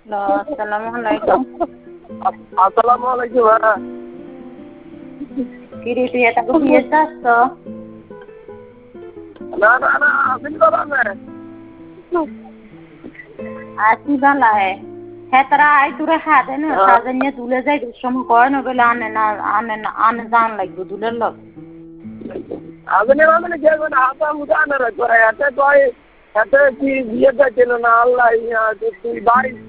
আসসালামু আলাইকুম। আসসালামু আলাইকুম। হ্যাঁ কি রে তুই এটা বিয়ে যাচ্ছ? না না না আসিল বাবা না আসি বালা হ্যাঁ তারা আই তোরে হাতে না সাজে নিয়ে তুলে যাই সময় কয় না বলে আনে জান লাগবে দুলের লোক আসলে মানে কেউ না হাতা মুদানের করে এতে কয় এতে কি বিয়ে দেখছিল না আল্লাহ তুই ভাই